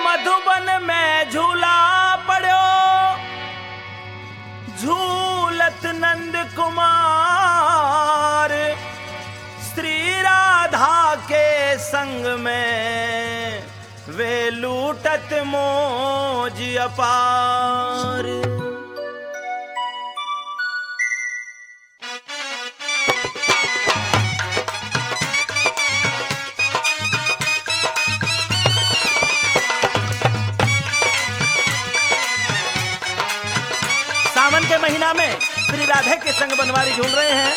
मधुबन में झूला पड़ो, झूलत नंद कुमार श्री राधा के संग में वे लूटत मौज अपार। सावन के महीना में श्री राधे के संग बनवारी झूल रहे हैं।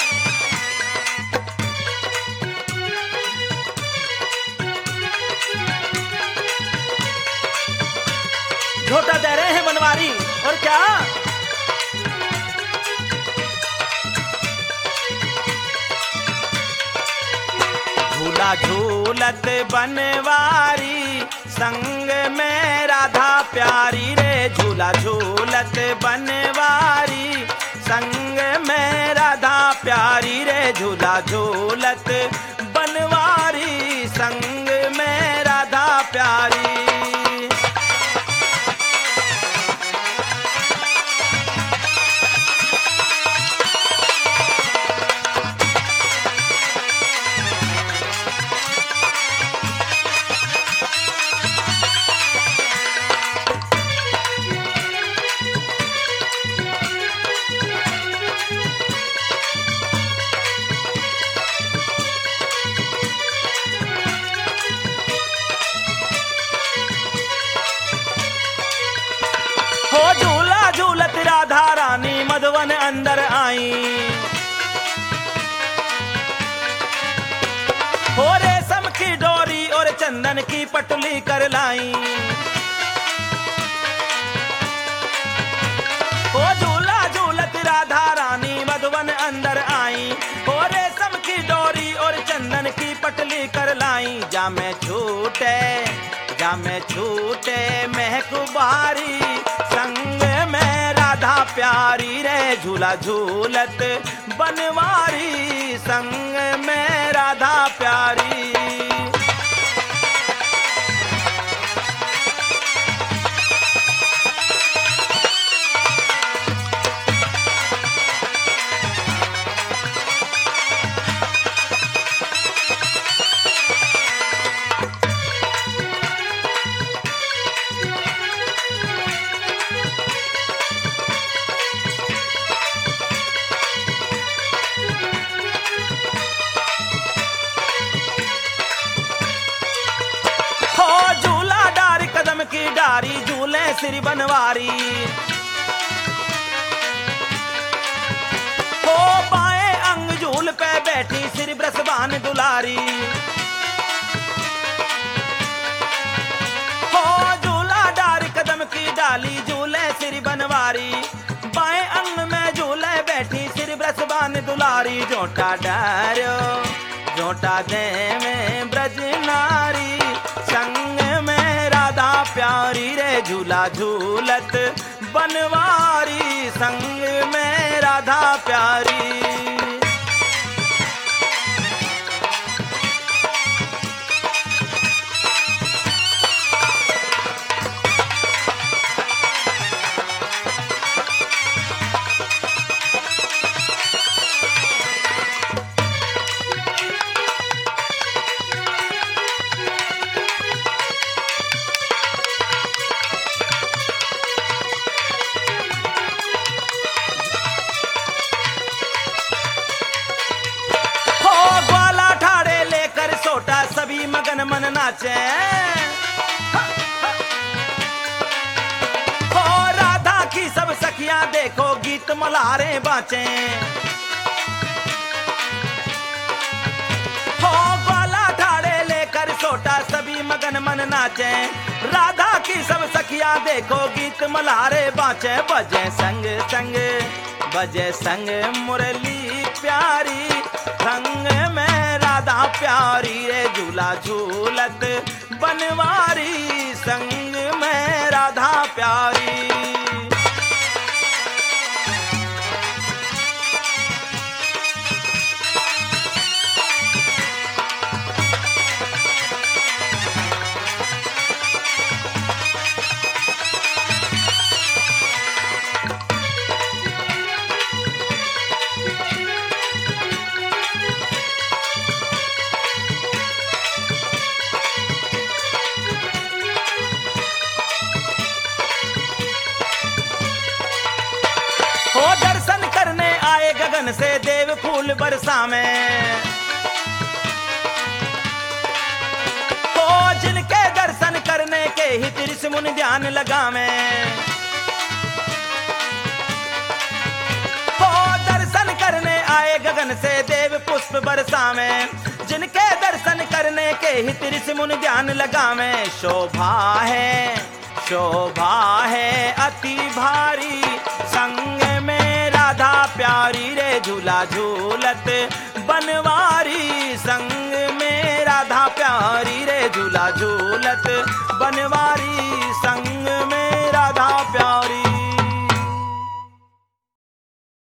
झोटा दे रहे हैं बनवारी और क्या झूला झूलत बनवारी संग में राधा प्यारी रे। झूला झूलत बनवारी संग में राधा प्यारी रे। झूला झूलत बनवारी संग में राधा प्यारी। हो झूला झूलत राधा रानी मधुवन अंदर आई। हो रेशम की डोरी और चंदन की पटुली कर लाई। हो झूला झूलत राधा रानी मधुवन अंदर आई। हो रेशम की डोरी और चंदन की पटली कर लाई। जा मैं छूटे महकुबारी संग में राधा प्यारी रे। झूला झूलत बनवारी संग में राधा प्यारी। की डारी झूले श्री बनवारी। हो बाएं अंग झूल पे बैठी श्री ब्रसबान दुलारी। हो झूला डारी कदम की डाली झूले श्री बनवारी। बाएं अंग में झूले बैठी श्री ब्रसबान दुलारी। जोटा डारो जोटा दे में ब्रज नारी संग में राधा प्यारी रे। झूला झूलत बनवारी संग में राधा प्यारी। सभी मगन मन नाचे। हो राधा की सब सखियां देखो गीत मल्हारे बाचे। हो ग्वाला ठाड़े लेकर सोटा सभी मगन मन नाचे। राधा की सब सखियां देखो गीत मल्हारे बाचे। बजे संग संग बजे संग मुरली प्यारी संग में राधा प्यारी रे। झूला झूलत बनवारी संग में राधा प्यारी। गगन से देव फूल बरसावे। ओ जिनके दर्शन करने के हित ऋषि मुनि ध्यान लगावे। ओ दर्शन करने आए गगन से देव पुष्प बरसावे। जिनके दर्शन करने के हित ऋषि मुनि ध्यान लगावे। शोभा है अति भारी संग में राधा प्यारी रे झूला झूलत बनवारी। संग में राधा प्यारी रे झूला झूलत बनवारी।